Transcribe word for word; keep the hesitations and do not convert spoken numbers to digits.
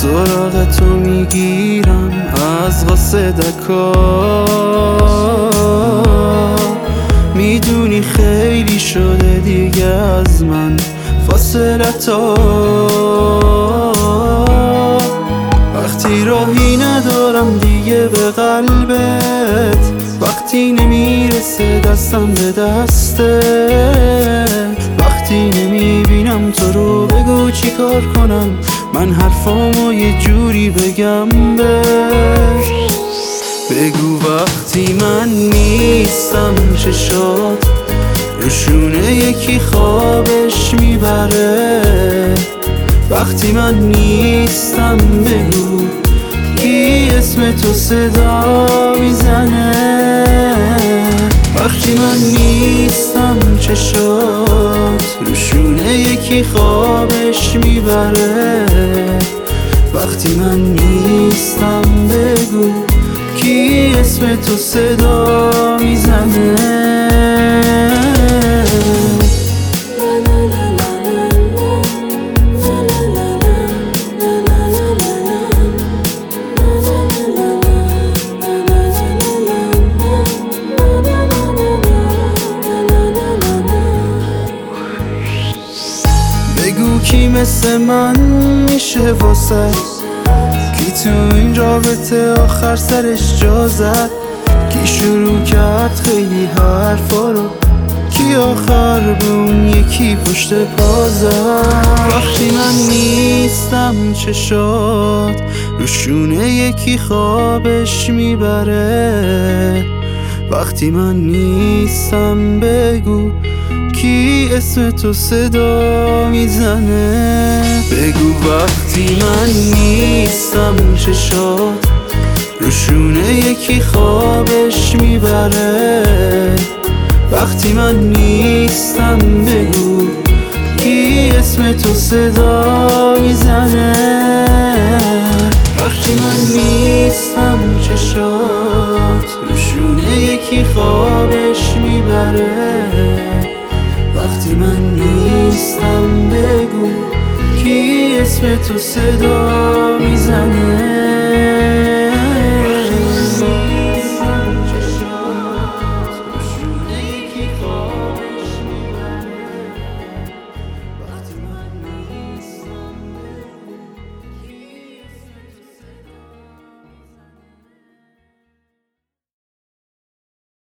سراغ تو میگیرم از قاصدکا. میدونی خیلی شده دیگه از من فاصلتا. وقتی راهی ندارم دیگه به قلبت، وقتی نمیرسه دستم به دستت، وقتی نمیبینم تو رو بگو چی کار کنم، من حرفامو یه جوری بگم بهت. بگو وقتی من نیستم چشات روشونه یکی خوابش میبره. وقتی من نیستم بگو کی اسم تو صدا میزنه. وقتی من نیستم چشات روشونه یکی خوابش میبره. وقتی من نیستم بگو کی اسم تو صدا میزنه. بگو کی مثل من میشه واسه، کی تو این رابطه آخر سرش جا زد، کی شروع کرد خیلی حرفا رو، کی آخر به اون یکی پشت پا زد. وقتی من نیستم چشات روشونه یکی خوابش میبره. وقتی من نیستم بگو کی اسم تو صدا میزنه. بگو وقتی من نیستم چشات روشونه یکی خوابش میبره. وقتی من نیستم بگو کی اسم تو صدا میزنه. وقتی من نیستم چشات روشونه یکی خوابش میبره. وقتی من نیستم بگو کی اسم تو صدا میزنه.